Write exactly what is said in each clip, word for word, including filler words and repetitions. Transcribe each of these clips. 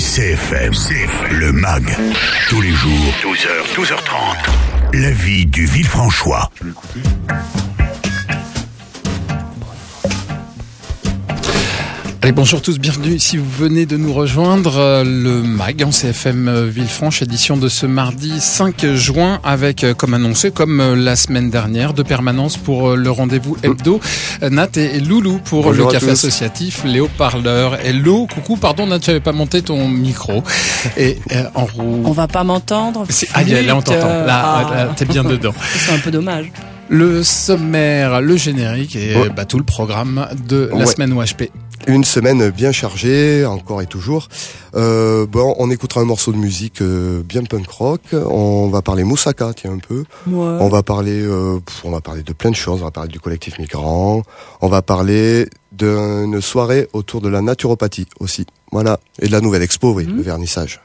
C F M, C F M, le M A G, tous les jours, douze heures, douze heures trente. La vie du Villefranchois. Je vais écouter. Allez, bonjour tous, bienvenue si vous venez de nous rejoindre, le M A G en C F M Villefranche, édition de ce mardi cinq juin avec, comme annoncé, comme la semaine dernière, de permanence pour le rendez-vous hebdo, Nat et Loulou pour bonjour le café associatif, Léo Parleur. Hello, coucou, pardon Nat, j'avais pas monté ton micro. Et euh, en roue... On va pas m'entendre. C'est... Ah, là on t'entend, là, ah. là t'es bien dedans. C'est un peu dommage. Le sommaire, le générique et oh. bah, tout le programme de la ouais. semaine O H P. Une semaine bien chargée, encore et toujours. Euh, bon, on écoutera un morceau de musique euh, bien punk rock. On va parler moussaka, tiens un peu. Ouais. On va parler, euh, on va parler de plein de choses. On va parler du collectif migrant. On va parler d'une soirée autour de la naturopathie aussi. Voilà, et de la nouvelle expo, oui, mmh. le vernissage.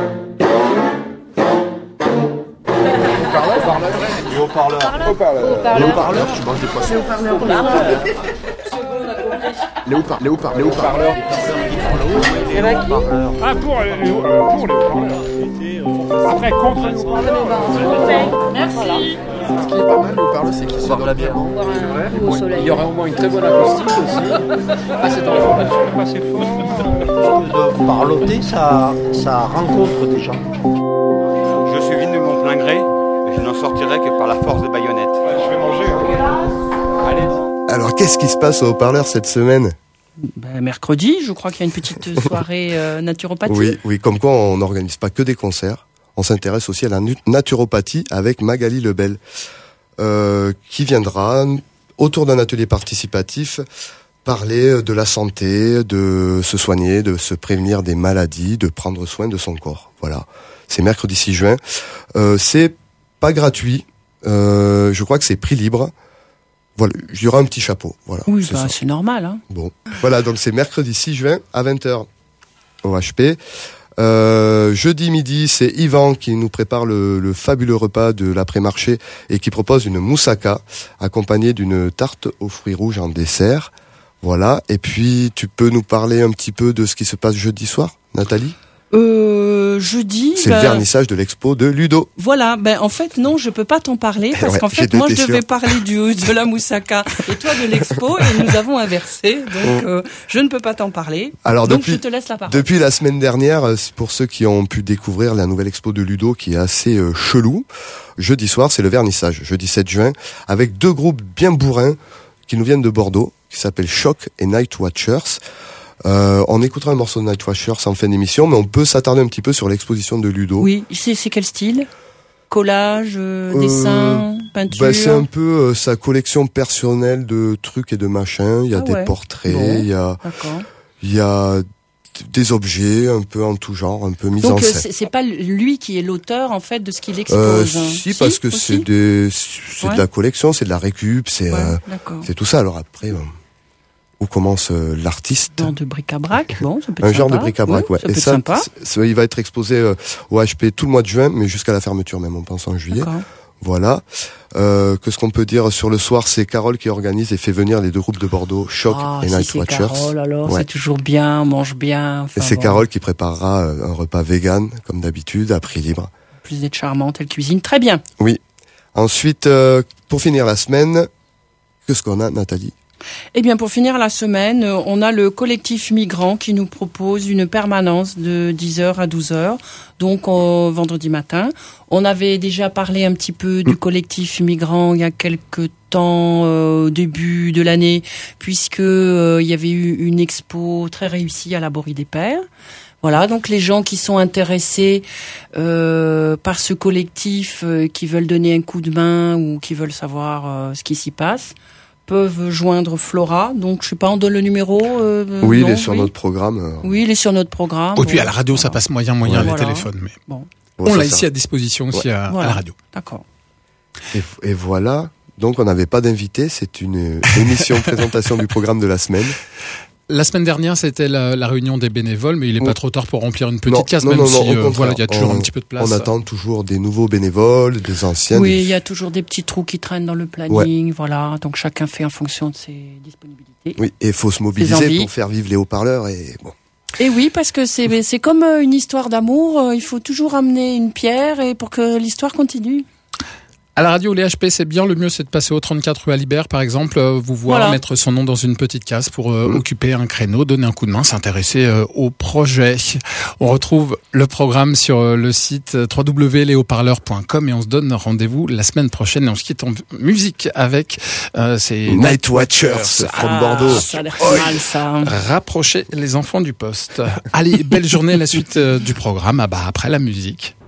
Au parleur. Au parleur. Au parleur. Tu manges des poissons. Au parleur. Léo parleur. Léo parleur. Léo parleur. Ah, pour les haut-parleurs. Après, contre les haut-parleurs. Merci. Ce qui est pas mal, le haut-parleur, c'est qu'il se boit bien. C'est vrai. Il y aura au moins une très bonne acoustique aussi. Ah, c'est en information. Pas assez fort. De parloter, ça, ça rencontre des gens. Je suis venu de mon plein gré. Je n'en sortirai que par la force de baïonnette. Ouais, je vais manger. Hein. Allez. Alors, qu'est-ce qui se passe au haut-parleur cette semaine ? Ben, mercredi, je crois qu'il y a une petite soirée euh, naturopathie. Oui, oui, comme quoi on n'organise pas que des concerts. On s'intéresse aussi à la naturopathie avec Magali Lebel, euh, qui viendra autour d'un atelier participatif parler de la santé, de se soigner, de se prévenir des maladies, de prendre soin de son corps. Voilà. C'est mercredi six juin. Euh, c'est pas gratuit. Euh, je crois que c'est prix libre. Voilà, il y aura un petit chapeau. Voilà. Oui, c'est, bah, c'est normal. Hein. Bon, voilà, donc c'est mercredi six juin à vingt heures au H P. Euh, jeudi midi, c'est Yvan qui nous prépare le, le fabuleux repas de l'après-marché et qui propose une moussaka accompagnée d'une tarte aux fruits rouges en dessert. Voilà. Et puis, tu peux nous parler un petit peu de ce qui se passe jeudi soir, Nathalie ? Euh, jeudi. C'est ben, le vernissage de l'expo de Ludo. Voilà. Ben, en fait, non, je peux pas t'en parler parce ouais, qu'en fait, moi, je devais sûr. parler du, de la moussaka et toi de l'expo et nous avons inversé. Donc, euh, je ne peux pas t'en parler. Alors, donc, depuis, je te laisse la parole. Depuis la semaine dernière, pour ceux qui ont pu découvrir la nouvelle expo de Ludo qui est assez euh, chelou, jeudi soir, c'est le vernissage, jeudi sept juin, avec deux groupes bien bourrins qui nous viennent de Bordeaux, qui s'appellent Choc et Night Watchers. Euh, on écoutera un morceau de Night Watchers en fin d'émission, mais on peut s'attarder un petit peu sur l'exposition de Ludo. Oui, c'est, c'est quel style ? Collage, euh, dessin, euh, peinture. Bah, c'est un peu euh, sa collection personnelle de trucs et de machins. Il y a ah des ouais. portraits, bon, il y a, d'accord. il y a des objets un peu en tout genre, un peu mis Donc, en scène. Donc c'est, c'est pas lui qui est l'auteur en fait de ce qu'il expose. Euh, hein. si, si, parce que aussi c'est des, c'est ouais. de la collection, c'est de la récup, c'est, ouais, euh, c'est tout ça. Alors après. Euh, Où commence euh, l'artiste ? Un genre de bric-à-brac, bon, ça peut être Un genre sympa. de bric-à-brac, oui, ouais. Ça peut et être ça, sympa. ça, il va être exposé euh, au H P tout le mois de juin, mais jusqu'à la fermeture même, on pense en juillet. D'accord. Voilà. Euh, que ce qu'on peut dire sur le soir, c'est Carole qui organise et fait venir les deux groupes de Bordeaux, Choc ah, et si Night c'est Watchers. Carole, alors, ouais. c'est toujours bien, on mange bien. Et c'est bon. Carole qui préparera un repas vegan, comme d'habitude, à prix libre. Plus d'être charmante, elle cuisine très bien. Oui. Ensuite, euh, pour finir la semaine, qu'est-ce qu'on a, Nathalie ? Eh bien, pour finir la semaine, on a le collectif migrant qui nous propose une permanence de dix heures à douze heures, donc euh, vendredi matin. On avait déjà parlé un petit peu du collectif migrant il y a quelques temps, euh, au début de l'année, puisque euh, il y avait eu une expo très réussie à la Borie des Pères. Voilà, donc les gens qui sont intéressés euh, par ce collectif, euh, qui veulent donner un coup de main ou qui veulent savoir euh, ce qui s'y passe, peuvent joindre Flora. Donc, je sais pas, on donne le numéro euh, Oui, non, il est sur oui. notre programme. Euh... Oui, il est sur notre programme. Et puis bon, à la radio, voilà. ça passe moyen, moyen, ouais, les voilà. téléphones. Mais bon. on l'a ici à disposition aussi ouais. à, voilà. à la radio. D'accord. Et, et voilà. Donc, on n'avait pas d'invité. C'est une émission présentation du programme de la semaine. La semaine dernière, c'était la, la réunion des bénévoles, mais il n'est pas trop tard pour remplir une petite non, case, non, même non, si non, euh, voilà, il y a toujours on, un petit peu de place. On attend toujours des nouveaux bénévoles, des anciens. Oui, des... il y a toujours des petits trous qui traînent dans le planning, ouais. voilà. Donc chacun fait en fonction de ses disponibilités. Oui, et il faut se mobiliser pour faire vivre les haut-parleurs et bon. Et oui, parce que c'est c'est comme une histoire d'amour. Il faut toujours amener une pierre et pour que l'histoire continue. À la radio, les H P, c'est bien. Le mieux, c'est de passer au trente-quatre rue Alibert, par exemple, euh, vous voir, voilà. mettre son nom dans une petite case pour euh, mmh. occuper un créneau, donner un coup de main, s'intéresser euh, au projet. On retrouve le programme sur euh, le site w w w point les haut parleurs point com et on se donne rendez-vous la semaine prochaine. Et on se quitte en musique avec euh, ces Night Watchers from ah, Bordeaux. Ça a l'air pas mal, ça. Rapprochez les enfants du poste. Allez, belle journée. La suite euh, du programme, ah bah, après la musique.